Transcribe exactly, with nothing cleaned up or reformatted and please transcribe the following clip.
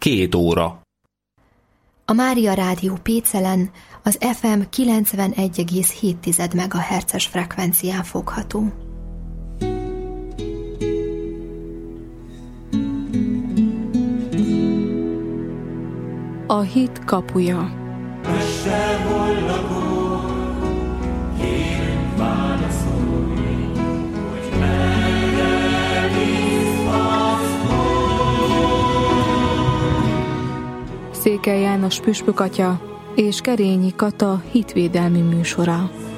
két óra. A Mária Rádió Pécelen az ef em kilencvenegy egész hét megahertzes frekvencián fogható. A hit kapuja. Mester, hol lakol, kérünk válaszolni, hogy merre bízhatsz majd. Székely János püspök atya és Kerényi Kata hitvédelmi műsora.